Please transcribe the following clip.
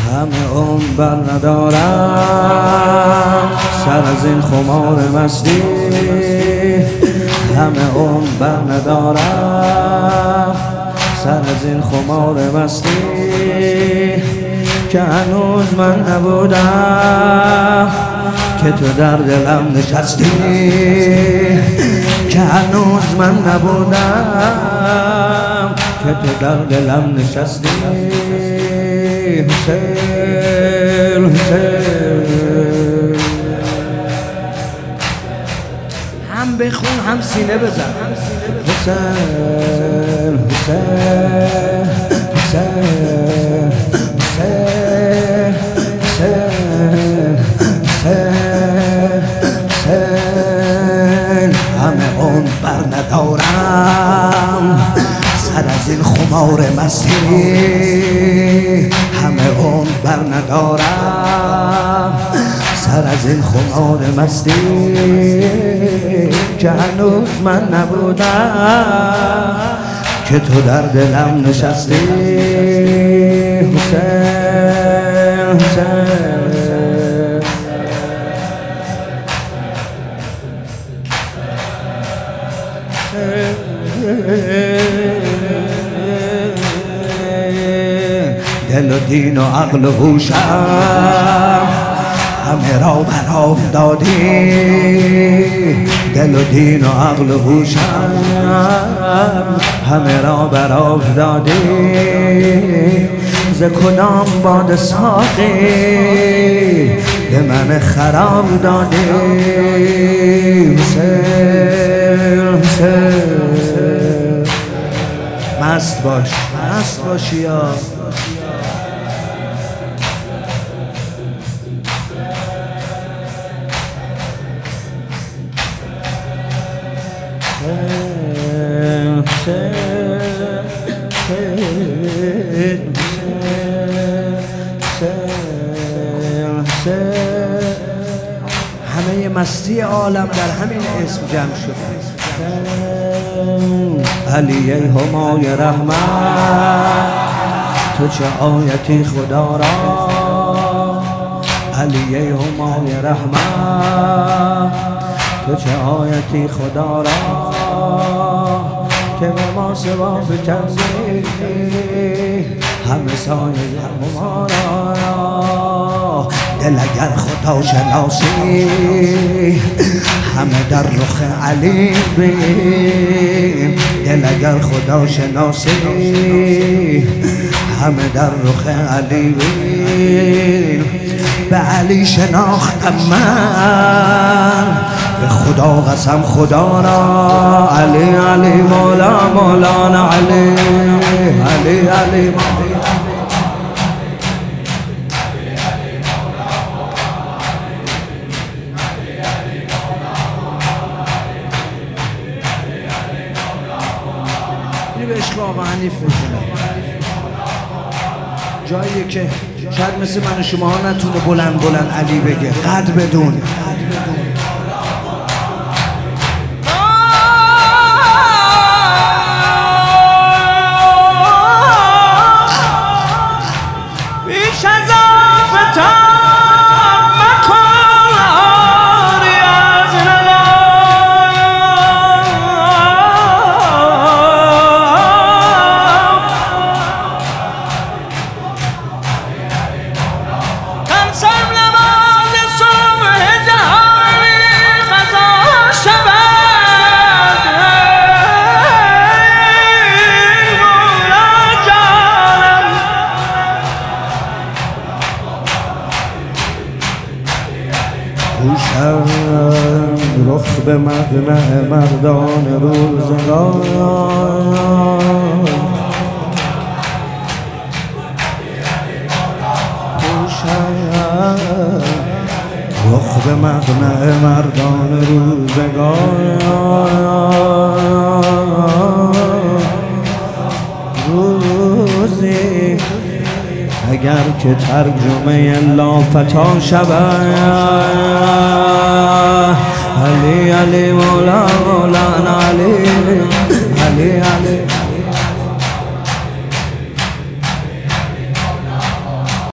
همه عمر بر ندارم سر از این خمار مستی، همه عمر بر ندارم سر از این خمار مستی، که هنوز من نبودم که تو در دلم نشستی، که هنوز من نبودم که تو در دلم نشستی. حسین حسین هم بخون هم سینه بزن. حسین حسین حسین حسین حسین همه اون بر ندارم سر از این خمار مستی، همه اون بر ندارم سر از این خمار مستی، که هنوز من نبودم که تو در دلم نشستی. حسین حسین دل و دین و عقل و هوشم همه را بر آب دادی، دل و دین و عقل و هوشم همه را بر آب دادی، ز کدام باد ساقی به من خراب دادی. حسین حسین مست باش مست باشی یا همه مستی عالم در همین اسم جمع شده. علی همای رحمت تو چه آیتی خدا را، علی همای رحمت تو چه آیتی خدا را، که به ما سوا فکندی همه سایه ما را. دل اگر خدا شناسی همه در رخ علی بین، دل اگر خدا شناسی همه در رخ علی بین. به علی شناختم من به خدا قسم خدا را، علی علی مولا مولانا علی علی علی به عشق آقا حنیف میکنه، جایی که شاید مثل من و شما نتونه بلند بلند علی بگه، قد بدون بیش از آفتاب رخ به مقنع مردان روزگار، رخ به مقنع مردان روزگار، روزی اگر که ترجمه لافتا شود، علی علی مولا مولانا علی علی علی